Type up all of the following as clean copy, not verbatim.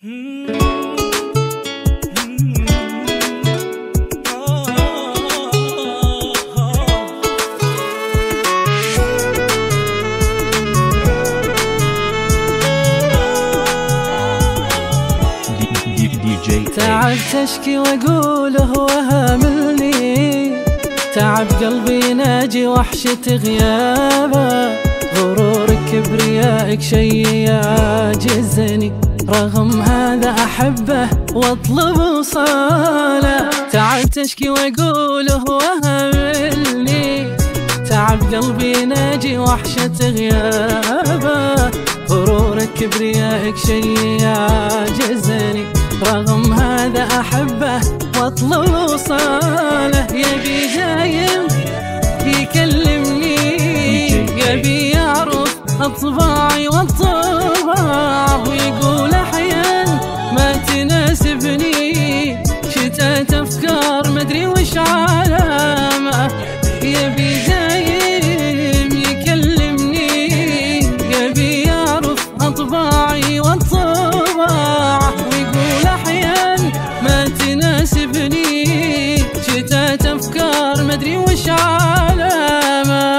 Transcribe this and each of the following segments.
تعب تشكي واقول هو هاملني، تعب قلبي ناجي وحشة غيابه، غرورك كبريائك شي يعجزني، رغم هذا أحبه واطلب وصاله. تعب تشكي واقول هو هاملني، تعب قلبي ناجي وحشة غيابه، غرورك كبريائك شي يعجزني، رغم هذا أحبه واطلب وصاله. يبي دايم يكلمني، يبي يعرف أطباعي والطباع، ويقول أحيان ما تناسبني، شتات أفكار مدري وش علامة. يبي دايم يكلمني، يبي يعرف أطباعي والطباع، ويقول أحيان ما تناسبني، شتات أفكار مدري وش علامة.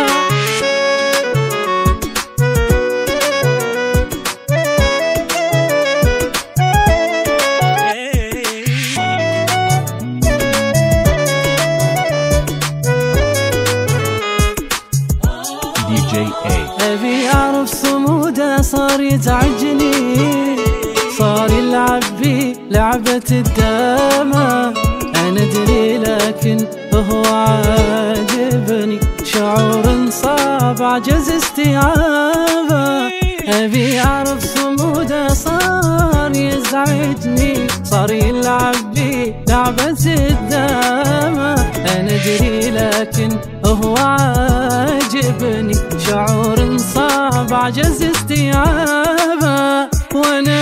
أبي أعرف صموده صار يزعجني، صار يلعب بي لعبة الدامة، أنا أدري لكن هو عاجبني، شعور صعب عجز استيعابه. أبي أعرف صموده صار يزعجني، صار يلعب بي لعبة الدامة، أنا أدري لكن هو عاجبني، شعور صعب عجز استيعابه. وأنا